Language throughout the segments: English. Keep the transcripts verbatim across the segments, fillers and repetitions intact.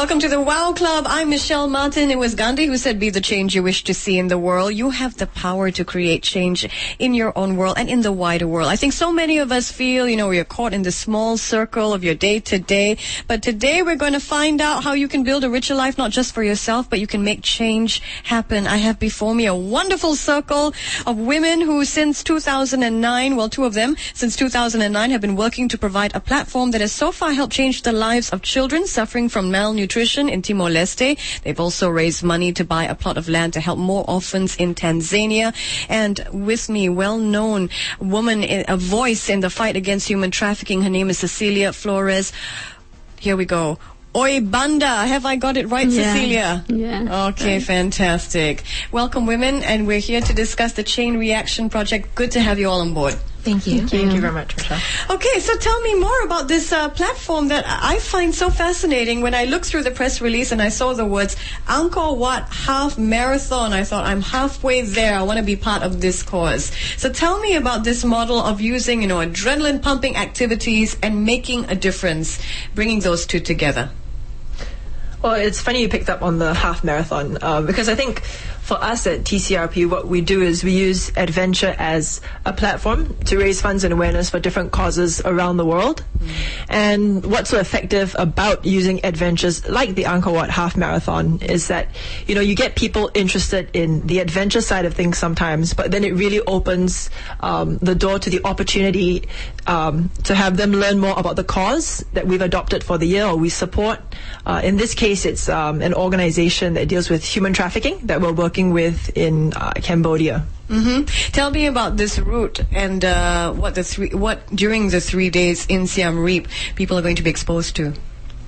Welcome to the Wow Club. I'm Michelle Martin. It was Gandhi who said, be the change you wish to see in the world. You have the power to create change in your own world and in the wider world. I think so many of us feel, you know, we are caught in the small circle of your day to day. But today we're going to find out how you can build a richer life, not just for yourself, but you can make change happen. I have before me a wonderful circle of women who since two thousand nine, well, two of them since two thousand nine have been working to provide a platform that has so far helped change the lives of children suffering from malnutrition in Timor-Leste. They've also raised money to buy a plot of land to help more orphans in Tanzania. And with me, well-known woman, a voice in the fight against human trafficking. Her name is Cecilia Flores. Here we go. Oi Banda, have I got it right, yeah. Cecilia? Yeah. Okay, right. Fantastic. Welcome, women, and we're here to discuss the Chain Reaction Project. Good to have you all on board. Thank you. Thank you. Thank you very much, Michelle. Okay, so tell me more about this uh, platform that I find so fascinating. When I looked through the press release and I saw the words Angkor Wat Half Marathon, I thought, I'm halfway there. I want to be part of this cause. So tell me about this model of using, you know, adrenaline-pumping activities and making a difference, bringing those two together. Well, it's funny you picked up on the half marathon uh, because I think for us at T C R P, what we do is we use adventure as a platform to raise funds and awareness for different causes around the world. Mm. And what's so effective about using adventures like the Angkor Wat Half Marathon is that, you know, you get people interested in the adventure side of things sometimes, but then it really opens um, the door to the opportunity um, to have them learn more about the cause that we've adopted for the year or we support. Uh, in this case, it's um, an organization that deals with human trafficking that we're working with in uh, Cambodia. Mm-hmm. Tell me about this route and uh, what the three, what during the three days in Siem Reap people are going to be exposed to.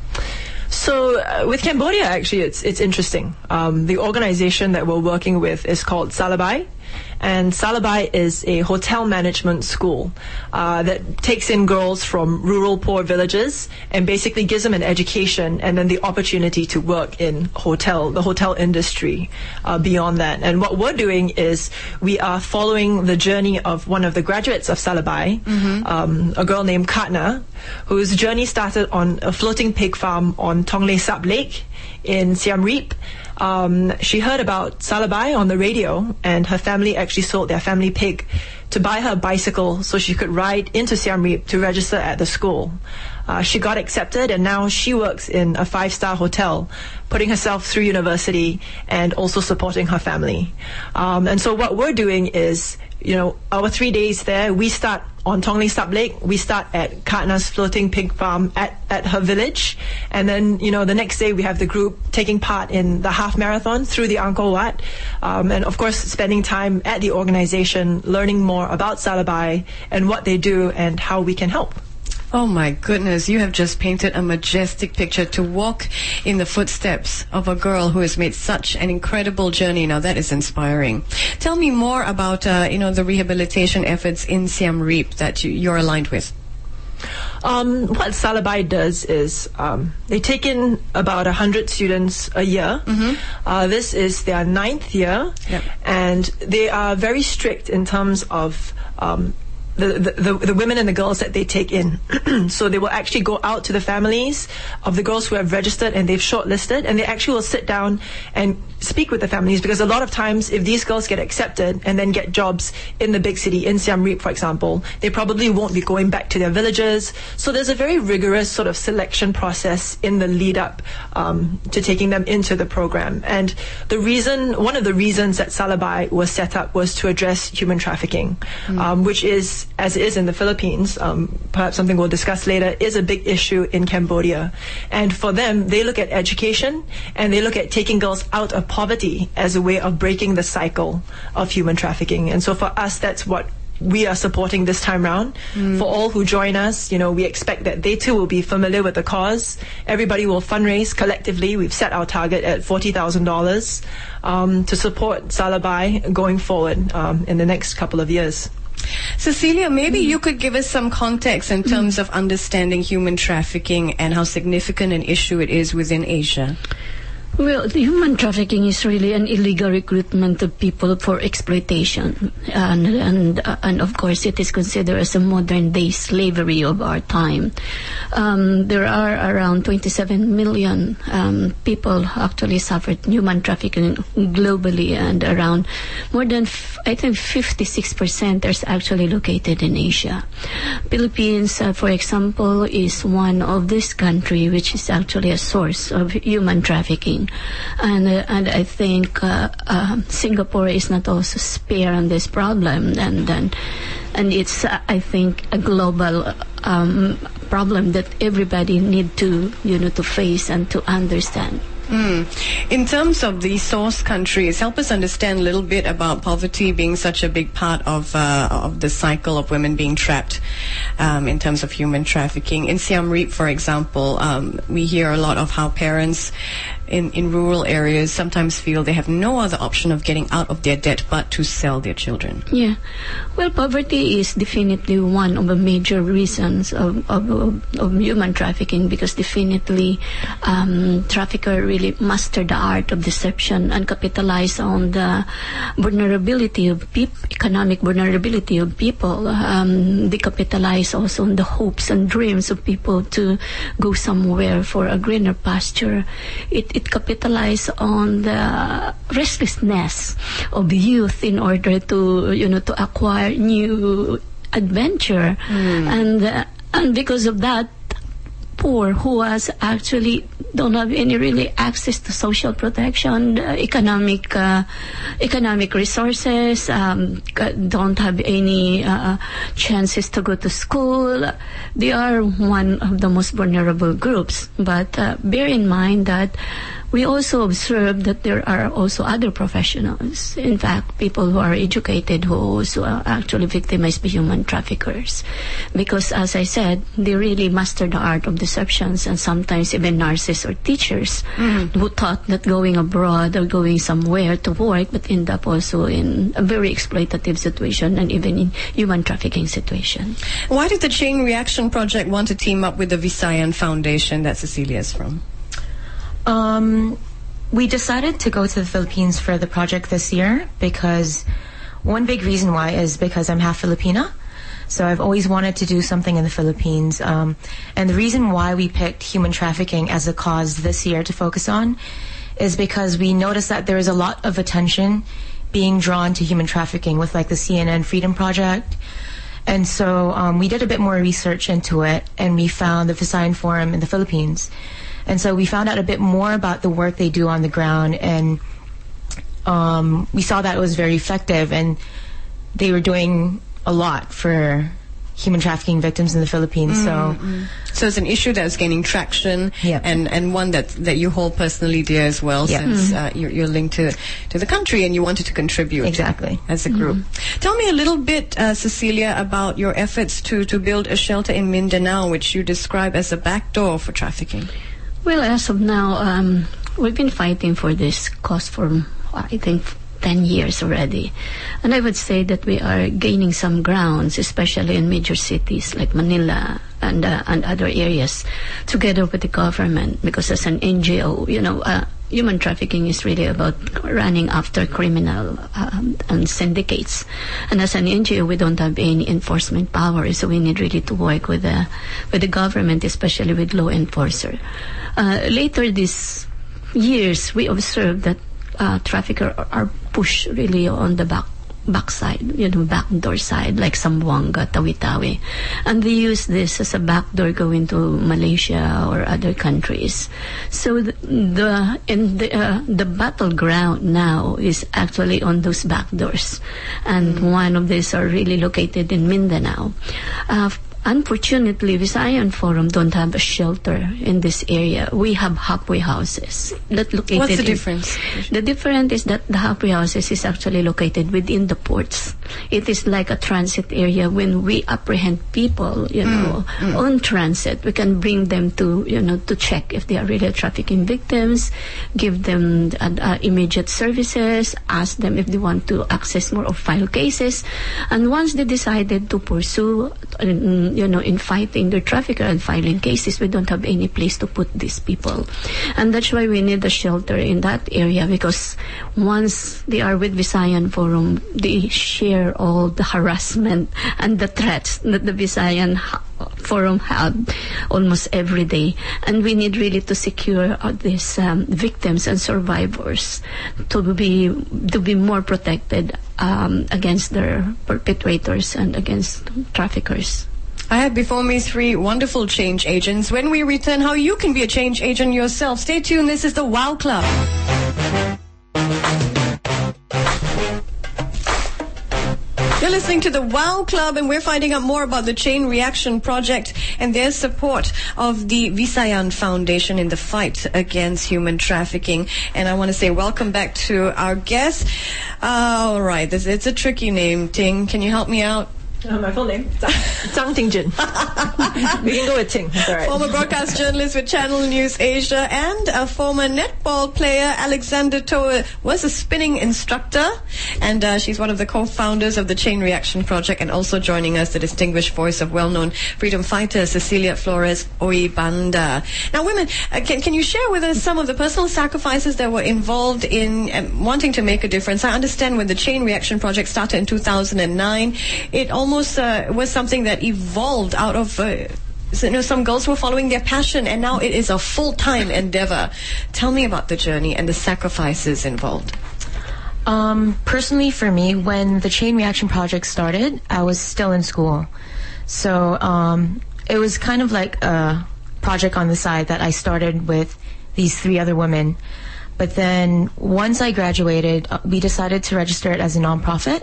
So uh, with Cambodia, actually, it's it's interesting. Um, the organization that we're working with is called Salabai. And Salabai is a hotel management school uh, that takes in girls from rural poor villages and basically gives them an education and then the opportunity to work in hotel, the hotel industry uh, beyond that. And what we're doing is we are following the journey of one of the graduates of Salabai, mm-hmm. um, a girl named Katna, whose journey started on a floating pig farm on Tonle Sap Lake in Siem Reap. Um, she heard about Salabai on the radio, and her family actually sold their family pig to buy her a bicycle so she could ride into Siem Reap to register at the school. Uh, she got accepted, and now she works in a five-star hotel, putting herself through university and also supporting her family. Um, and so what we're doing is, you know, our three days there, we start on Tonle Sap Lake. We start at Katna's floating pig farm at, at her village. And then, you know, the next day we have the group taking part in the half marathon through the Angkor Wat. Um, and of course, spending time at the organization, learning more about Salabai and what they do and how we can help. Oh my goodness, you have just painted a majestic picture to walk in the footsteps of a girl who has made such an incredible journey. Now that is inspiring. Tell me more about, uh, you know, the rehabilitation efforts in Siem Reap that you, you're aligned with. Um, what Salabai does is um, they take in about one hundred students a year. Mm-hmm. Uh, this is their ninth year, yep. And they are very strict in terms of um, The, the, the women and the girls that they take in. So they will actually go out to the families of the girls who have registered and they've shortlisted, and they actually will sit down and speak with the families, because a lot of times if these girls get accepted and then get jobs in the big city, in Siem Reap for example, they probably won't be going back to their villages. So there's a very rigorous sort of selection process in the lead up um, to taking them into the program. And the reason, one of the reasons that Salabai was set up was to address human trafficking, mm. um, which is, as it is in the Philippines, um, perhaps something we'll discuss later, is a big issue in Cambodia. And for them, they look at education and they look at taking girls out of poverty as a way of breaking the cycle of human trafficking. And so for us, that's what we are supporting this time round. Mm. For all who join us, you know, we expect that they too will be familiar with the cause. Everybody will fundraise collectively. We've set our target at forty thousand dollars um, to support Salabai going forward um, in the next couple of years. Cecilia, maybe you could give us some context in terms of understanding human trafficking and how significant an issue it is within Asia. Well, the human trafficking is really an illegal recruitment of people for exploitation, and and uh, and of course it is considered as a modern day slavery of our time. Um, there are around twenty-seven million um, people actually suffered human trafficking globally, and around more than f- I think fifty-six percent are actually located in Asia. Philippines, uh, for example, is one of this country which is actually a source of human trafficking. And uh, and I think uh, uh, Singapore is not also spare on this problem, and and, and it's uh, I think a global um, problem that everybody need to you know to face and to understand. Mm. In terms of the source countries, help us understand a little bit about poverty being such a big part of uh, of the cycle of women being trapped um, in terms of human trafficking. In Siem Reap, for example, um, we hear a lot of how parents in, in rural areas sometimes feel they have no other option of getting out of their debt but to sell their children. Yeah. Well, poverty is definitely one of the major reasons of, of, of, of human trafficking, because definitely um, trafficker really master the art of deception and capitalize on the vulnerability of people, economic vulnerability of people. Um, they capitalize also on the hopes and dreams of people to go somewhere for a greener pasture. It, it capitalize on the restlessness of youth in order to, you know, to acquire new adventure. Mm. And, uh, and because of that, poor who has actually don't have any really access to social protection, uh, economic uh, economic resources, um, don't have any uh, chances to go to school. They are one of the most vulnerable groups. But uh, bear in mind that we also observe that there are also other professionals, in fact, people who are educated who also are actually victimized by human traffickers. Because, as I said, they really master the art of deceptions, and sometimes even nurses or teachers mm-hmm. who thought that going abroad or going somewhere to work, but end up also in a very exploitative situation and even in human trafficking situation. Why did the Chain Reaction Project want to team up with the Visayan Foundation that Cecilia is from? Um, we decided to go to the Philippines for the project this year because one big reason why is because I'm half Filipina. So I've always wanted to do something in the Philippines. Um, and the reason why we picked human trafficking as a cause this year to focus on is because we noticed that there is a lot of attention being drawn to human trafficking with like the C N N Freedom Project. And so um, we did a bit more research into it, and we found the Visayan Forum in the Philippines. And so we found out a bit more about the work they do on the ground, and um, we saw that it was very effective, and they were doing a lot for human trafficking victims in the Philippines. Mm-hmm. So so it's an issue that's gaining traction, yep. and, and one that, that you hold personally dear as well, yep. since mm-hmm. uh, you're, you're linked to, to the country and you wanted to contribute exactly. as a group. Mm-hmm. Tell me a little bit, uh, Cecilia, about your efforts to, to build a shelter in Mindanao, which you describe as a backdoor for trafficking. Well, as of now, um, we've been fighting for this cause for, I think, ten years already. And I would say that we are gaining some grounds, especially in major cities like Manila and uh, and other areas, together with the government, because as an N G O, you know, uh, human trafficking is really about running after criminal um, and syndicates. And as an N G O, we don't have any enforcement power, so we need really to work with the, with the government, especially with law enforcer. Uh, later this years, we observed that uh, traffickers are pushed really on the back backside, you know, backdoor side, like Zamboanga, Tawi-Tawi. And they use this as a backdoor going to Malaysia or other countries. So the, the in the uh, the battleground now is actually on those backdoors. And mm. one of these are really located in Mindanao. Uh, Unfortunately, Visayan Forum don't have a shelter in this area. We have halfway houses that located. What's the in, difference? The difference is that the halfway houses is actually located within the ports, it is like a transit area. When we apprehend people, you know, mm, mm. on transit, we can bring them to, you know, to check if they are really trafficking victims, give them uh, uh, immediate services, ask them if they want to access more of file cases. And once they decided to pursue, uh, you know, in fighting the trafficker and filing cases, we don't have any place to put these people. And that's why we need a shelter in that area, because once they are with Visayan Forum, they share all the harassment and the threats that the Visayan Forum had almost every day. And we need really to secure uh, these um, victims and survivors to be to be more protected um, against their perpetrators and against traffickers. I have before me three wonderful change agents. When we return, how you can be a change agent yourself. Stay tuned. This is the Wow Club. You're listening to the Wow Club, and we're finding out more about the Chain Reaction Project and their support of the Visayan Foundation in the fight against human trafficking. And I want to say welcome back to our guest. Uh, all right, this, it's a tricky name, Ting. Can you help me out? Uh, my full name, Zhang Tingjun. We can go with Ting. That's all right. Former broadcast journalist with Channel News Asia and a former netball player, Alexander Toa, was a spinning instructor, and uh, she's one of the co-founders of the Chain Reaction Project, and also joining us, the distinguished voice of well-known freedom fighter Cecilia Flores Oibanda. Now, women, uh, can, can you share with us some of the personal sacrifices that were involved in um, wanting to make a difference? I understand when the Chain Reaction Project started in two thousand nine, it almost Almost uh, was something that evolved out of, uh, you know, some girls were following their passion, and now it is a full-time endeavor. Tell me about the journey and the sacrifices involved. Um, personally, for me, when the Chain Reaction Project started, I was still in school. So um, it was kind of like a project on the side that I started with these three other women. But then once I graduated, uh, we decided to register it as a nonprofit.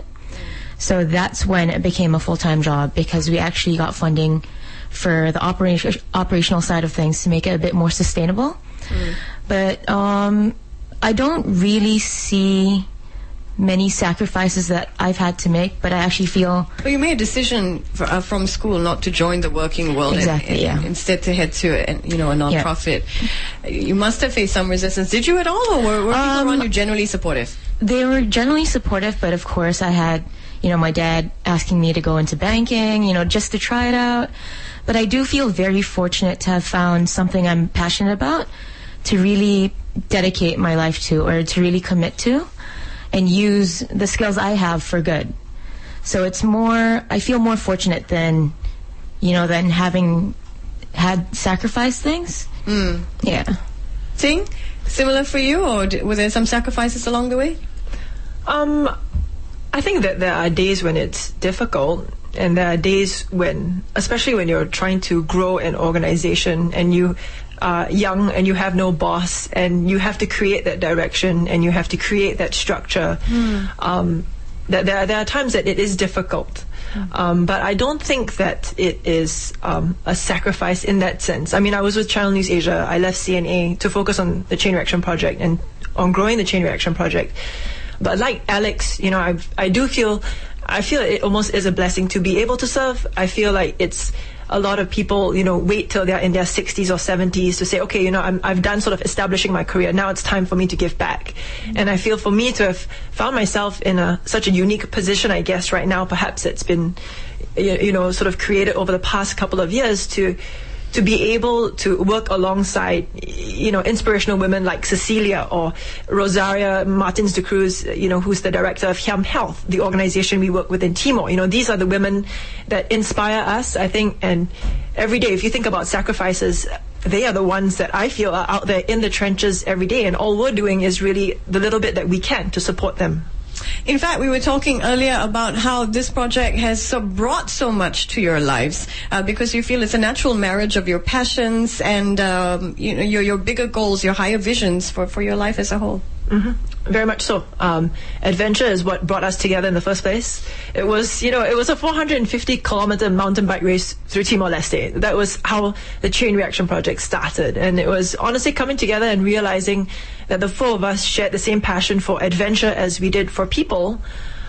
So that's when it became a full-time job, because we actually got funding for the operation, operational side of things to make it a bit more sustainable. Mm. But um, I don't really see many sacrifices that I've had to make, but I actually feel... Well, you made a decision for, uh, from school not to join the working world. Exactly, and, and yeah. Instead to head to a, you know, a non-profit. Yeah. You must have faced some resistance. Did you at all, or were, were people um, around you generally supportive? They were generally supportive, but of course I had... You know, my dad asking me to go into banking, you know, just to try it out. But I do feel very fortunate to have found something I'm passionate about to really dedicate my life to, or to really commit to, and use the skills I have for good. So it's more, I feel more fortunate than, you know, than having had sacrificed things. Mm. Yeah. Ting, similar for you, or were there some sacrifices along the way? Um... I think that there are days when it's difficult, and there are days when, especially when you're trying to grow an organization and you are young and you have no boss and you have to create that direction and you have to create that structure, mm. um, that there, there are times that it is difficult. Mm. Um, but I don't think that it is um, a sacrifice in that sense. I mean, I was with Channel News Asia. I left C N A to focus on the Chain Reaction Project and on growing the Chain Reaction Project. But like Alex, you know, I I do feel, I feel it almost is a blessing to be able to serve. I feel like it's a lot of people, you know, wait till they're in their sixties or seventies to say, okay, you know, I'm, I've done sort of establishing my career. Now it's time for me to give back. Mm-hmm. And I feel for me to have found myself in a such a unique position, I guess, right now, perhaps it's been, you, you know, sort of created over the past couple of years to to be able to work alongside, you know, inspirational women like Cecilia or Rosaria Martins de Cruz, you know, who's the director of Hiam Health, the organization we work with in Timor. You know, these are the women that inspire us, I think, and every day, if you think about sacrifices, they are the ones that I feel are out there in the trenches every day, and all we're doing is really the little bit that we can to support them. In fact, we were talking earlier about how this project has so brought so much to your lives, uh, because you feel it's a natural marriage of your passions and um, you know, your your bigger goals, your higher visions for, for your life as a whole. Mm-hmm. Very much so. Um, adventure is what brought us together in the first place. It was, you know, it was a four hundred fifty kilometer mountain bike race through Timor-Leste. That was how the Chain Reaction Project started. And it was honestly coming together and realizing that the four of us shared the same passion for adventure as we did for people.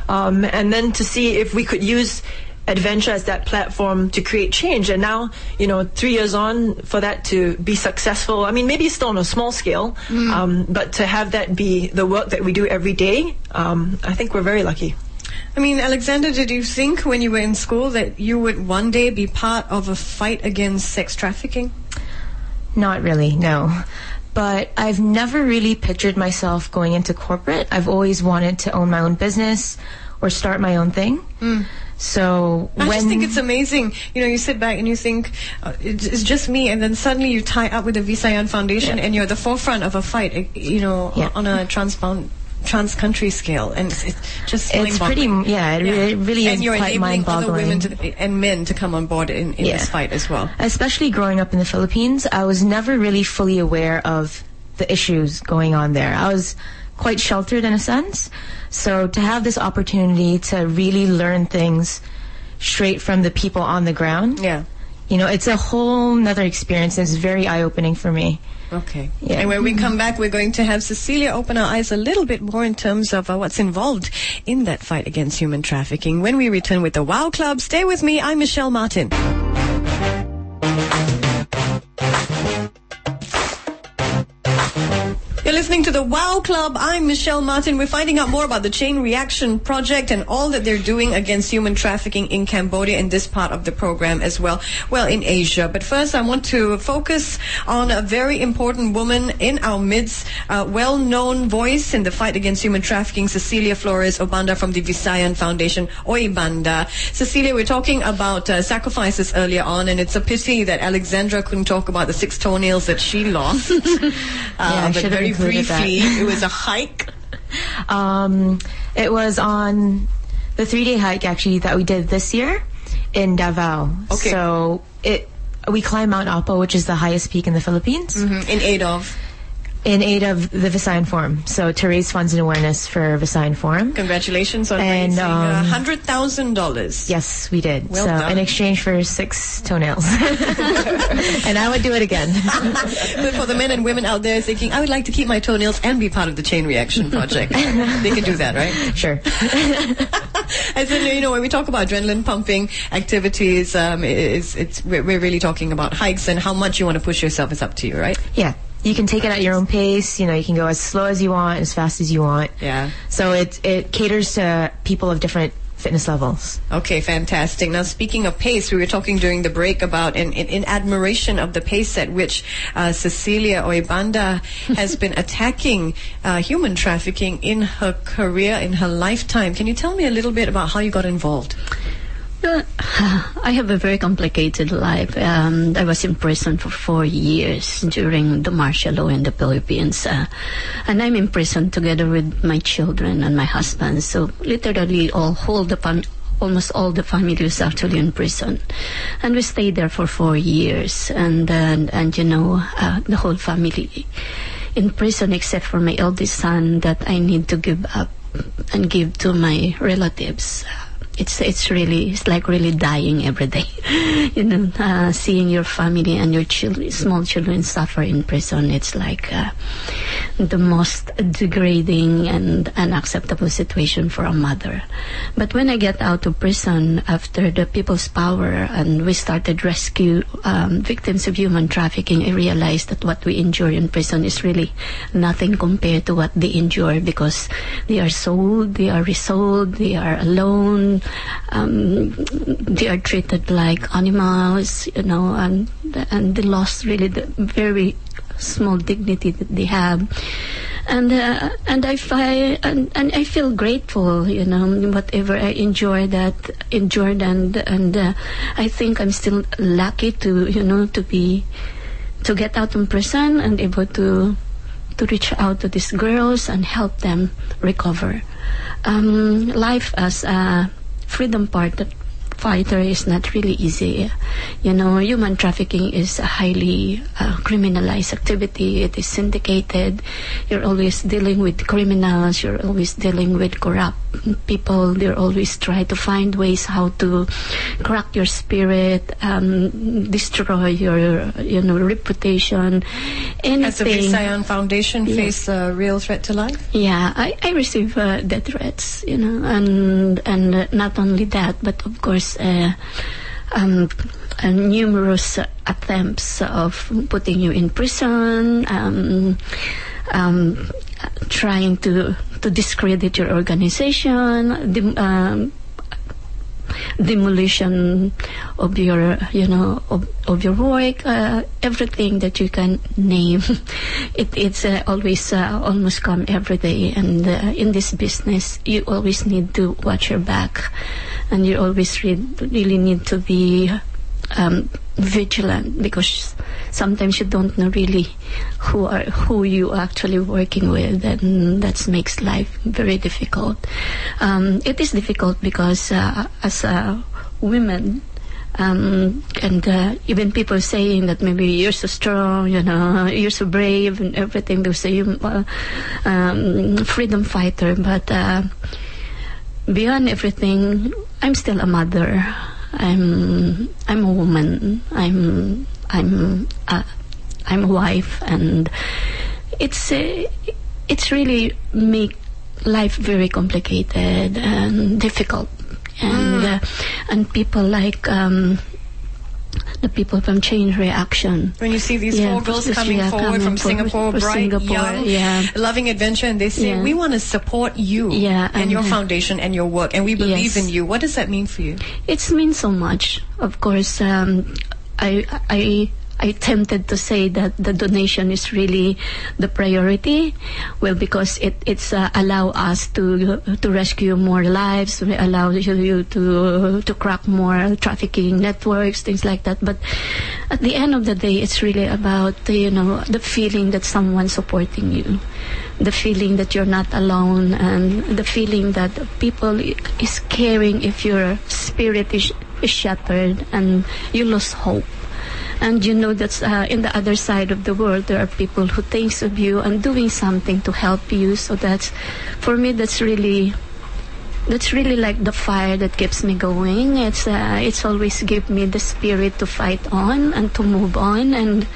um, and then to see if we could use Adventure as that platform to create change. And now, you know, three years on, for that to be successful, I mean, maybe still on a small scale, mm. um, but to have that be the work that we do every day, um, I think we're very lucky. I mean, Alexander, did you think when you were in school that you would one day be part of a fight against sex trafficking? Not really, no. But I've never really pictured myself going into corporate. I've always wanted to own my own business or start my own thing. Mm. So I when just think it's amazing. You know, you sit back and you think, uh, it's, it's just me, and then suddenly you tie up with the Visayan Foundation, yeah. and you're at the forefront of a fight, you know, yeah. on a transbound, trans-country scale, and it's, it's just it's pretty, yeah, it, yeah. Really, it really and is you're quite enabling other mind-boggling. women to, and men to come on board in, in yeah. this fight as well. Especially growing up in the Philippines, I was never really fully aware of the issues going on there. I was quite sheltered in a sense. So to have this opportunity to really learn things straight from the people on the ground, yeah, you know, it's a whole nother experience. It's very eye-opening for me. Okay. Yeah. And when we come back, we're going to have Cecilia open our eyes a little bit more in terms of uh, what's involved in that fight against human trafficking. When we return with the WOW Club, stay with me. I'm Michelle Martin. You're listening to the WOW Club. I'm Michelle Martin. We're finding out more about the Chain Reaction Project and all that they're doing against human trafficking in Cambodia in this part of the program as well. Well, in Asia. But first, I want to focus on a very important woman in our midst, a well-known voice in the fight against human trafficking, Cecilia Flores Obanda from the Visayan Foundation, Oibanda. Cecilia, we're talking about uh, sacrifices earlier on, and it's a pity that Alexandra couldn't talk about the six toenails that she lost. uh, yeah, but very briefly, it was a hike. Um, it was on the three-day hike actually that we did this year in Davao. Okay. So it we climbed Mount Apo, which is the highest peak in the Philippines. Mm-hmm. In aid of? In aid of the Visayan Forum. So to raise funds and awareness for Visayan Forum. Congratulations on and, raising um, one hundred thousand dollars. Yes, we did. Well so done. in exchange for six toenails. And I would do it again. But for the men and women out there thinking, I would like to keep my toenails and be part of the Chain Reaction Project, they can do that, right? Sure. I said, you know, when we talk about adrenaline pumping activities, um, it's, it's, we're, we're really talking about hikes, and how much you want to push yourself is up to you, right? Yeah. You can take it at your own pace. You know, you can go as slow as you want, as fast as you want. Yeah. So it it caters to people of different fitness levels. Okay, fantastic. Now, speaking of pace, we were talking during the break about, in, in, in admiration of the pace at which uh, Cecilia Oibanda has been attacking uh, human trafficking in her career, in her lifetime. Can you tell me a little bit about how you got involved? Uh, I have a very complicated life. Um, I was in prison for four years during the martial law in the Philippines. Uh, and I'm in prison together with my children and my husband. So literally all, whole the fam- almost all the family is actually in prison. And we stayed there for four years. And, and, and you know, uh, the whole family in prison except for my eldest son that I need to give up and give to my relatives. It's it's really it's like really dying every day, you know. Uh, seeing your family and your children, small children, suffer in prison. It's like uh, the most degrading and unacceptable situation for a mother. But when I get out of prison after the People's Power and we started rescue um, victims of human trafficking, I realized that what we endure in prison is really nothing compared to what they endure, because they are sold, they are resold, they are alone. Um, they are treated like animals, you know, and and they lost really the very small dignity that they have, and uh, and I find and, and I feel grateful, you know, whatever I enjoy that endured, and and uh, I think I'm still lucky to you know to be to get out from prison and able to to reach out to these girls and help them recover. Um, life as a freedom part fighter is not really easy. You know, human trafficking is a highly uh, criminalized activity. It is syndicated. You're always dealing with criminals. You're always dealing with corrupt people, they always try to find ways how to crack your spirit, um, destroy your, you know, reputation, anything. Has the Visayan Foundation Yeah. face a real threat to life? Yeah, I, I receive uh, death threats, you know, and and uh, not only that, but of course, uh, um, uh, numerous uh, attempts of putting you in prison, um, um, trying to to discredit your organization, dem- um, demolition of your, you know, of, of your work, uh, everything that you can name. it, it's uh, always uh, almost come every day, and uh, in this business, you always need to watch your back, and you always re- really need to be um, vigilant, because sometimes you don't know really who are who you are actually working with, and that makes life very difficult. Um, it is difficult because uh, as a woman, um, and uh, even people saying that maybe you're so strong, you know, you're so brave and everything, they say you're uh, um, freedom fighter, but uh, beyond everything, I'm still a mother. I'm I'm a woman. I'm I'm a, I'm a wife, and it's uh, it's really make life very complicated and difficult, and mm. uh, and people like um, the people from Change Reaction. When you see these yeah, four girls coming yeah, forward coming from for, Singapore, for bright, Singapore, young, yeah. loving adventure, and they say, Yeah. we want to support you Yeah, and and your uh, foundation and your work, and we believe yes. in you. What does that mean for you? It's means so much. Of course, um, I I I tempted to say that the donation is really the priority. Well, because it it's uh, allow us to to rescue more lives, allow you to to crack more trafficking networks, things like that. But at the end of the day, it's really about the, you know, the feeling that someone's supporting you, the feeling that you're not alone, and the feeling that people is caring if your spirit is, is shattered and you lose hope. And you know that uh, in the other side of the world, there are people who thinks of you and doing something to help you. So that's, for me, that's really, that's really like the fire that keeps me going. It's uh, it's always give me the spirit to fight on and to move on. And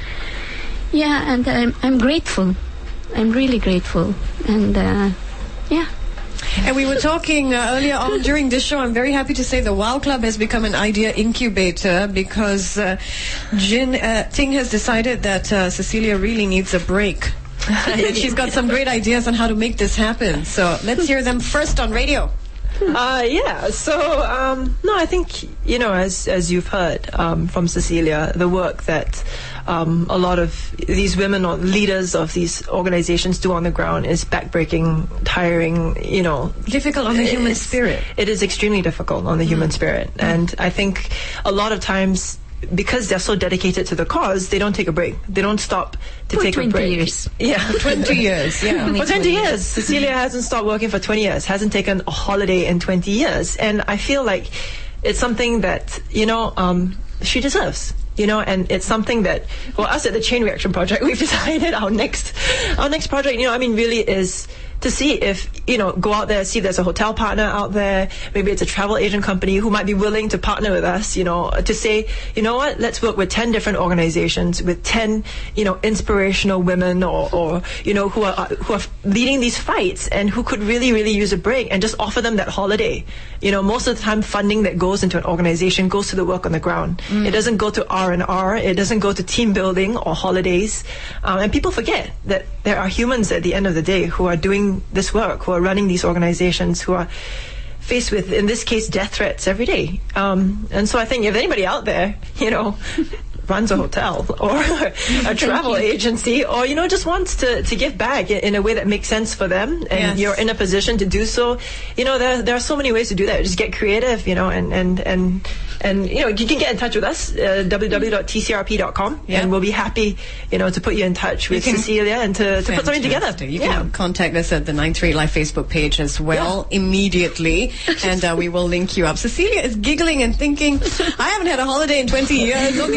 yeah, and I'm I'm grateful. I'm really grateful. And uh, yeah. And we were talking uh, earlier on during this show. I'm very happy to say the WOW Club has become an idea incubator, because uh, Jin uh, Ting has decided that uh, Cecilia really needs a break. And she's got some great ideas on how to make this happen. So let's hear them first on radio. Uh, yeah, so, um, no, I think, you know, as as you've heard um, from Cecilia, the work that um, a lot of these women or leaders of these organizations do on the ground is backbreaking, tiring, you know. Difficult on the human it's- spirit. It is extremely difficult on the human Mm. spirit. And I think a lot of times, because they're so dedicated to the cause, they don't take a break. They don't stop to For take a twenty break. years. Yeah. twenty years, yeah. For twenty years. Cecilia hasn't stopped working for twenty years, hasn't taken a holiday in twenty years. And I feel like it's something that, you know, um, she deserves. You know, and it's something that, well, us at the Chain Reaction Project, we've decided our next, our next project, you know, I mean, really is to see if, you know, go out there, see if there's a hotel partner out there, maybe it's a travel agent company who might be willing to partner with us, you know, to say, you know what, let's work with ten different organizations, with ten, you know, inspirational women or, or you know, who are, who are leading these fights and who could really, really use a break, and just offer them that holiday. You know, most of the time funding that goes into an organization goes to the work on the ground. Mm. It doesn't go to R and R, it doesn't go to team building or holidays. Um, and people forget that there are humans at the end of the day who are doing this work, who are running these organizations, who are faced with, in this case, death threats every day. Um, and so I think if anybody out there, you know, runs a hotel or a travel agency, or, you know, just wants to, to give back in, in a way that makes sense for them, and Yes. you're in a position to do so, you know, there, there are so many ways to do that. Just get creative, you know, and, and, and, and you know, you can get in touch with us, uh, w w w dot t c r p dot com, Yeah. and we'll be happy, you know, to put you in touch with You can- Cecilia and to, to put something together. Fantastic. You yeah. can contact us at the nine three Live Facebook page as well immediately, and uh, we will link you up. Cecilia is giggling and thinking, I haven't had a holiday in twenty years. All these people know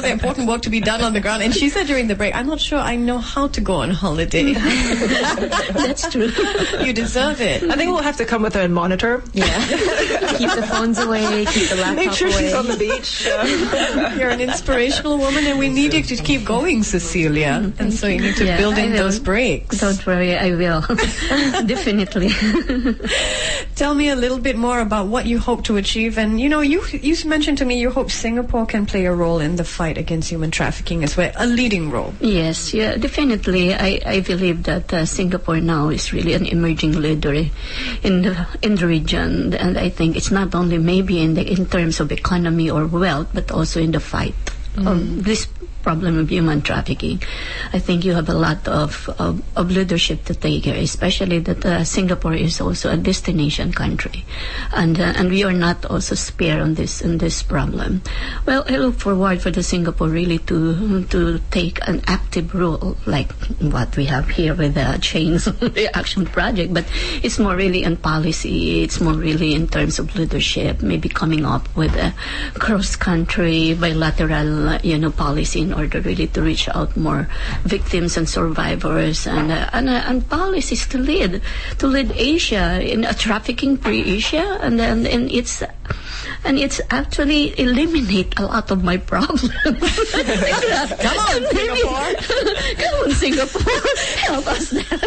the important work to be done on the ground. And she said during the break, I'm not sure I know how to go on holiday. That's true. You deserve it. I think we'll have to come with her and monitor. Yeah. Keep the phones away, keep the laptop Make sure away. she's on the beach. Uh, You're an inspirational woman, and we need you to keep going, Cecilia. And so you need to Yeah, build in I will. those breaks. Don't worry, I will. Definitely. Tell me a little bit more about what you hope to achieve. And, you know, you you mentioned to me you hope Singapore can play a role in the fight against human trafficking as well, a leading role. Yes, yeah, definitely. I, I believe that uh, Singapore now is really an emerging leader in the in the region, and I think it's not only maybe in the in terms of economy or wealth, but also in the fight mm. of this problem of human trafficking. I think you have a lot of, of, of leadership to take here, especially that uh, Singapore is also a destination country, and uh, and we are not also spare on this in this problem. Well, I look forward for the Singapore really to to take an active role, like what we have here with the Chains Reaction Project, but it's more really in policy. It's more really in terms of leadership, maybe coming up with a cross-country bilateral, uh, you know, policy in order really to reach out more victims and survivors, and uh, and, uh, and policies to lead to lead Asia in a trafficking-free Asia, and then and it's and it's actually eliminate a lot of my problems. Come on, Singapore. Come on, Singapore. Help us.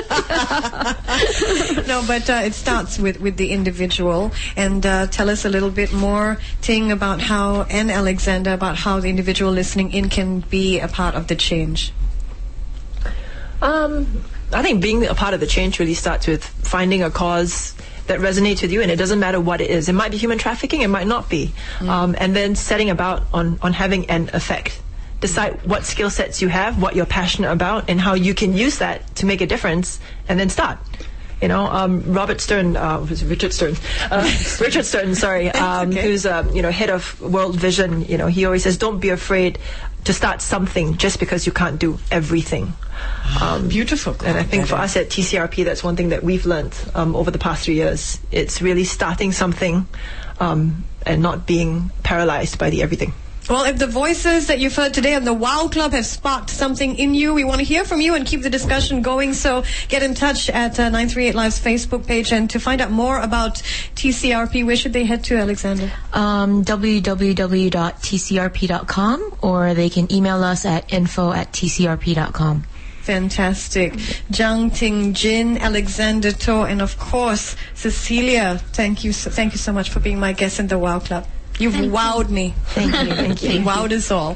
No, but uh, it starts with, with the individual. And uh, tell us a little bit more, Ting, about how, and Alexander, about how the individual listening in can be a part of the change. um, I think being a part of the change really starts with finding a cause that resonates with you, and it doesn't matter what it is. It might be human trafficking, it might not be. Mm. Um, and then setting about on, on having an effect. Decide what skill sets you have, what you're passionate about, and how you can use that to make a difference, and then start. You know, um, Robert Stern, uh, was it Richard Stern, uh, Richard Stern, sorry, um, okay. who's uh, you know head of World Vision. You know, he always says, "Don't be afraid to start something, just because you can't do everything." Um, Beautiful. And I think for us at T C R P, that's one thing that we've learned um, over the past three years. It's really starting something um, and not being paralyzed by the everything. Well, if the voices that you've heard today on the WOW Club have sparked something in you, we want to hear from you and keep the discussion going. So get in touch at uh, nine three eight Live's Facebook page. And to find out more about T C R P, where should they head to, Alexander? Um, w w w dot t c r p dot com, or they can email us at info at t c r p dot com. Fantastic. Jang Ting Jin, Alexander To, and of course, Cecilia. Thank you so, thank you so much for being my guest in the WOW Club. You've Thank wowed you. me. Thank you. Thank you. You've wowed us all.